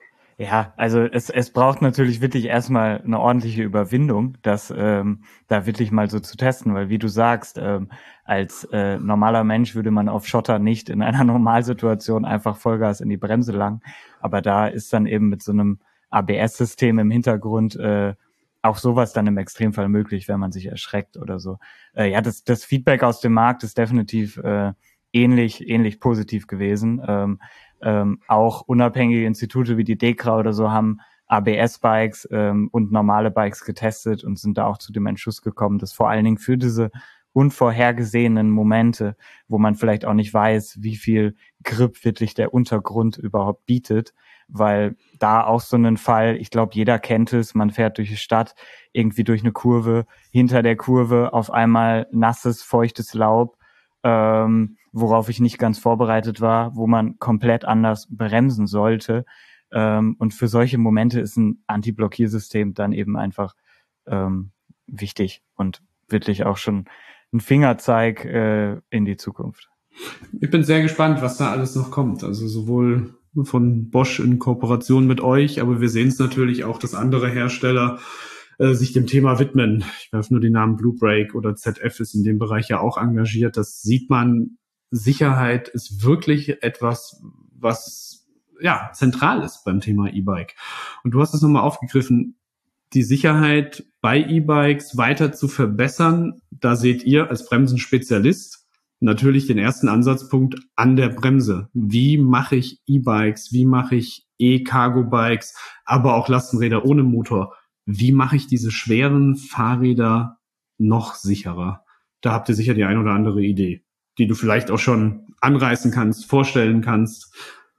C: Ja, also es, es braucht natürlich wirklich erstmal eine ordentliche Überwindung, das ähm, da wirklich mal so zu testen, weil wie du sagst, ähm, als äh, normaler Mensch würde man auf Schotter nicht in einer Normalsituation einfach Vollgas in die Bremse langen, aber da ist dann eben mit so einem A B S-System im Hintergrund äh, auch sowas dann im Extremfall möglich, wenn man sich erschreckt oder so. Äh, ja, das, das Feedback aus dem Markt ist definitiv äh, ähnlich, ähnlich positiv gewesen. Ähm, Ähm, auch unabhängige Institute wie die DEKRA oder so haben A B S-Bikes ähm, und normale Bikes getestet und sind da auch zu dem Entschluss gekommen, dass vor allen Dingen für diese unvorhergesehenen Momente, wo man vielleicht auch nicht weiß, wie viel Grip wirklich der Untergrund überhaupt bietet, weil da auch so ein Fall, ich glaube, jeder kennt es, man fährt durch die Stadt, irgendwie durch eine Kurve, hinter der Kurve auf einmal nasses, feuchtes Laub, ähm, worauf ich nicht ganz vorbereitet war, wo man komplett anders bremsen sollte. Ähm, und für solche Momente ist ein Anti-Blockiersystem dann eben einfach ähm, wichtig und wirklich auch schon ein Fingerzeig äh, in die Zukunft.
B: Ich bin sehr gespannt, was da alles noch kommt. Also sowohl von Bosch in Kooperation mit euch, aber wir sehen es natürlich auch, dass andere Hersteller äh, sich dem Thema widmen. Ich werfe nur den Namen Blue Brake oder Z F ist in dem Bereich ja auch engagiert. Das sieht man. Sicherheit ist wirklich etwas, was ja zentral ist beim Thema E-Bike. Und du hast es nochmal aufgegriffen, die Sicherheit bei E-Bikes weiter zu verbessern. Da seht ihr als Bremsenspezialist natürlich den ersten Ansatzpunkt an der Bremse. Wie mache ich E-Bikes? Wie mache ich E-Cargo-Bikes? Aber auch Lastenräder ohne Motor. Wie mache ich diese schweren Fahrräder noch sicherer? Da habt ihr sicher die ein oder andere Idee, die du vielleicht auch schon anreißen kannst, vorstellen kannst.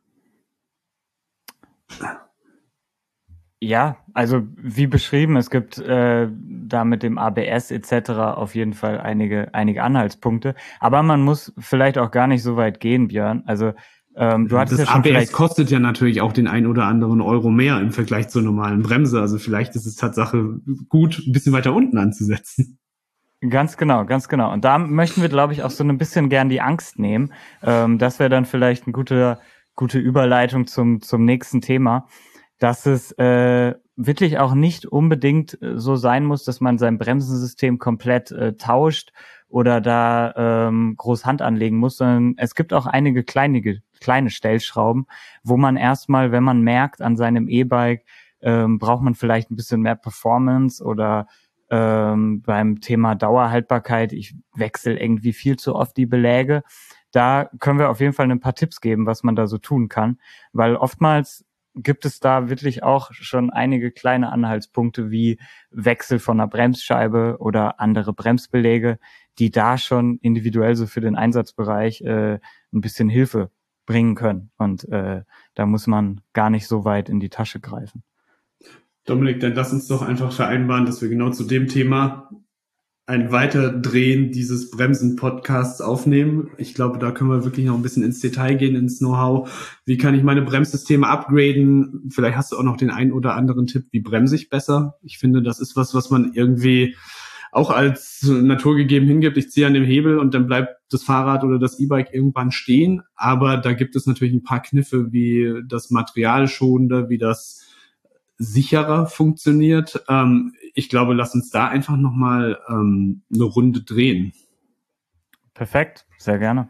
C: Ja, also wie beschrieben, es gibt äh, da mit dem A B S et cetera auf jeden Fall einige einige Anhaltspunkte. Aber man muss vielleicht auch gar nicht so weit gehen, Björn. Also ähm, du hattest
B: das
C: ja schon
B: A B S
C: vielleicht
B: kostet ja natürlich auch den ein oder anderen Euro mehr im Vergleich zur normalen Bremse. Also vielleicht ist es Tatsache gut, ein bisschen weiter unten anzusetzen.
C: Ganz genau, ganz genau. Und da möchten wir, glaube ich, auch so ein bisschen gern die Angst nehmen. Ähm, das wäre dann vielleicht eine gute, gute Überleitung zum, zum nächsten Thema, dass es äh, wirklich auch nicht unbedingt so sein muss, dass man sein Bremsensystem komplett äh, tauscht oder da ähm, groß Hand anlegen muss, sondern es gibt auch einige kleine, kleine Stellschrauben, wo man erstmal, wenn man merkt, an seinem E-Bike ähm, braucht man vielleicht ein bisschen mehr Performance oder Ähm, beim Thema Dauerhaltbarkeit, ich wechsle irgendwie viel zu oft die Beläge, da können wir auf jeden Fall ein paar Tipps geben, was man da so tun kann, weil oftmals gibt es da wirklich auch schon einige kleine Anhaltspunkte wie Wechsel von einer Bremsscheibe oder andere Bremsbeläge, die da schon individuell so für den Einsatzbereich äh, ein bisschen Hilfe bringen können. Und äh, da muss man gar nicht so weit in die Tasche greifen.
B: Dominik, dann lass uns doch einfach vereinbaren, dass wir genau zu dem Thema ein Weiterdrehen dieses Bremsen-Podcasts aufnehmen. Ich glaube, da können wir wirklich noch ein bisschen ins Detail gehen, ins Know-how. Wie kann ich meine Bremssysteme upgraden? Vielleicht hast du auch noch den einen oder anderen Tipp, wie bremse ich besser? Ich finde, das ist was, was man irgendwie auch als naturgegeben hingibt. Ich ziehe an dem Hebel und dann bleibt das Fahrrad oder das E-Bike irgendwann stehen. Aber da gibt es natürlich ein paar Kniffe, wie das Material schonender, wie das sicherer funktioniert. Ähm, ich glaube, lass uns da einfach nochmal ähm, eine Runde drehen.
C: Perfekt, sehr gerne.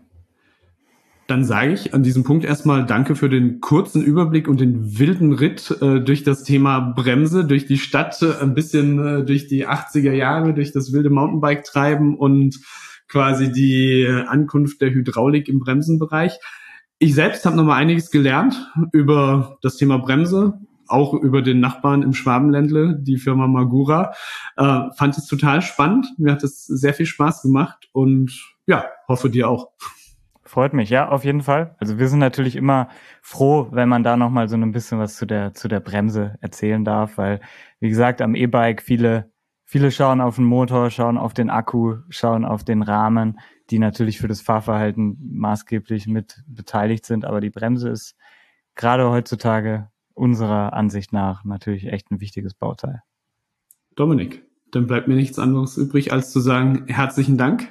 B: Dann sage ich an diesem Punkt erstmal danke für den kurzen Überblick und den wilden Ritt äh, durch das Thema Bremse, durch die Stadt, äh, ein bisschen äh, durch die achtziger Jahre, durch das wilde Mountainbike-Treiben und quasi die Ankunft der Hydraulik im Bremsenbereich. Ich selbst habe nochmal einiges gelernt über das Thema Bremse, auch über den Nachbarn im Schwabenländle, die Firma Magura. Äh, fand es total spannend. Mir hat es sehr viel Spaß gemacht und ja, hoffe dir auch.
C: Freut mich, ja, auf jeden Fall. Also wir sind natürlich immer froh, wenn man da nochmal so ein bisschen was zu der zu der Bremse erzählen darf, weil, wie gesagt, am E-Bike viele viele schauen auf den Motor, schauen auf den Akku, schauen auf den Rahmen, die natürlich für das Fahrverhalten maßgeblich mit beteiligt sind, aber die Bremse ist gerade heutzutage unserer Ansicht nach natürlich echt ein wichtiges Bauteil.
B: Dominik, dann bleibt mir nichts anderes übrig, als zu sagen, herzlichen Dank.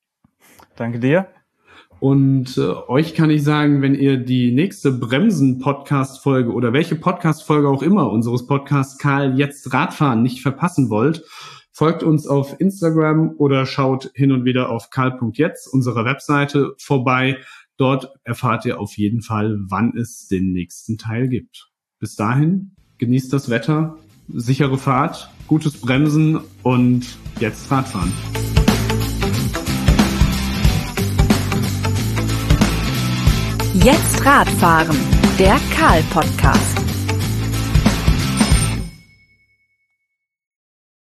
C: Danke dir.
B: Und äh, euch kann ich sagen, wenn ihr die nächste Bremsen-Podcast-Folge oder welche Podcast-Folge auch immer unseres Podcasts Karl jetzt Radfahren nicht verpassen wollt, folgt uns auf Instagram oder schaut hin und wieder auf karl punkt jetzt, unserer Webseite, vorbei. Dort erfahrt ihr auf jeden Fall, wann es den nächsten Teil gibt. Bis dahin, genießt das Wetter, sichere Fahrt, gutes Bremsen und jetzt Radfahren.
A: Jetzt Radfahren, der Karl-Podcast.